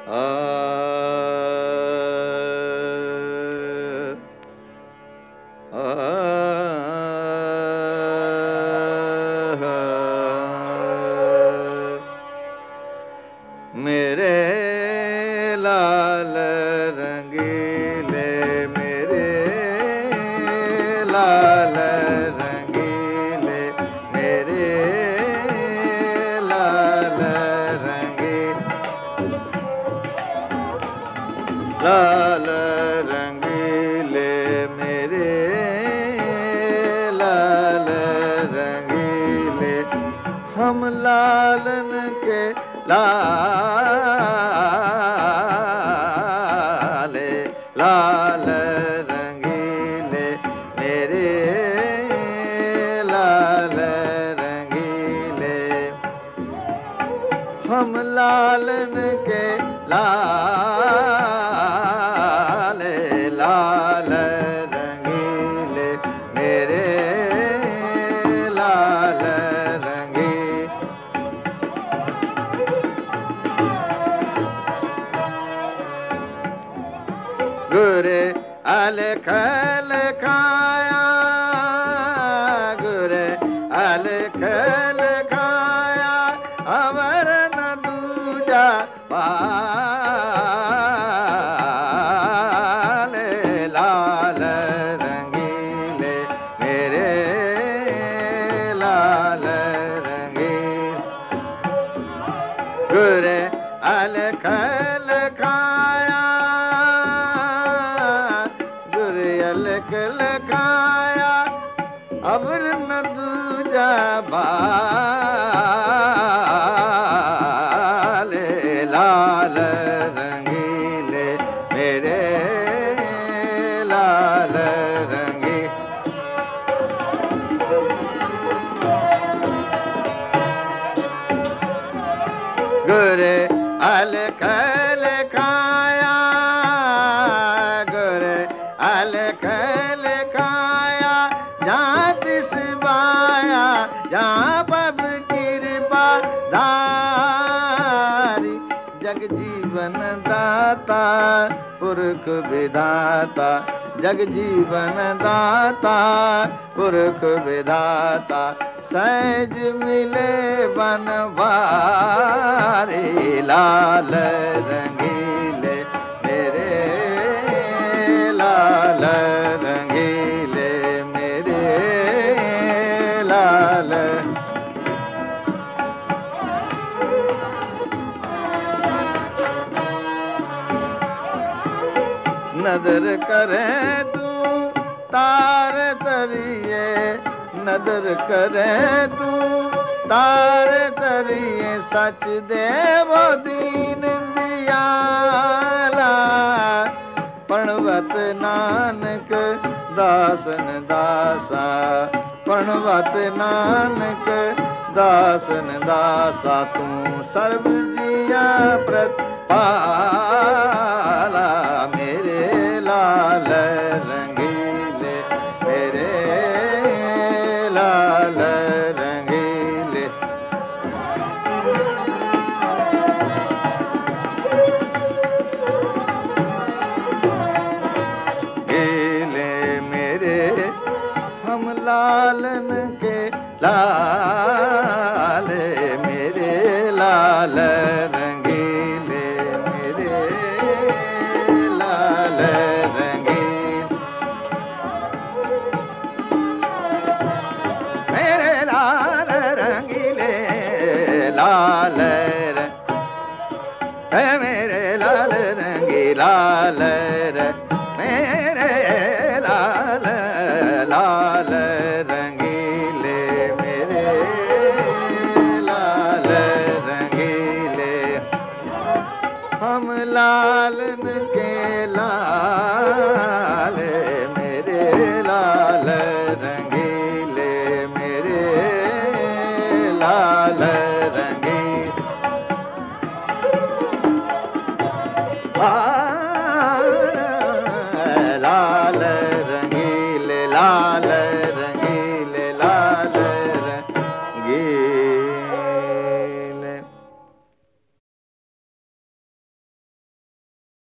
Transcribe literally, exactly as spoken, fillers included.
आ मेरे लाल रंगीले मेरे लाल रंगीले मेरे लाल रंगी लाल रंगीले मेरे लाल रंगीले हम लालन के लाले लाल रंगीले मेरे लाल रंगीले हम लालन के लाले लाल रंगीले मेरे लाल रंगी गुरे अलख लखाया गुरे अलख लखाया अवर न दूजा पाले लाल रंगीले मेरे लाल रंगीले गुरे अलख लखाया अलख लखाया अबर न दूजा बाले लाल रंगीले मेरे लाल रंगी गुरे अलख लखाया गुरे अलख लखाया जहाँ तिस बाया जहाँ पब कृपा धारी जग जीवन दाता पुरख विधाता जग जीवन दाता पुरख विधाता सहज मिले बनवारी लाल रंगीले मेरे लाल रंगीले मेरे लाल नदर करे तू तार तरिए नदर करे तू तार तरिए सच देवो दीन दियाला पणवत नानक दासन दासा पणवत नानक दासन दासा तू सर्व जिया प्रतिपाला मेरे लाल रंगीले मेरे लाल रंगीले गीले मेरे हम लालन के लाले मेरे लाल रंगीले मेरे लाल रंगीले मेरे लाल रंगीले लाल है मेरे लाल रंगी लाल मेरे लाल लाल रंगीले मेरे लाल रंगीले हम लालन के लाल मेरे लाल रंगीले मेरे लाल रंगीले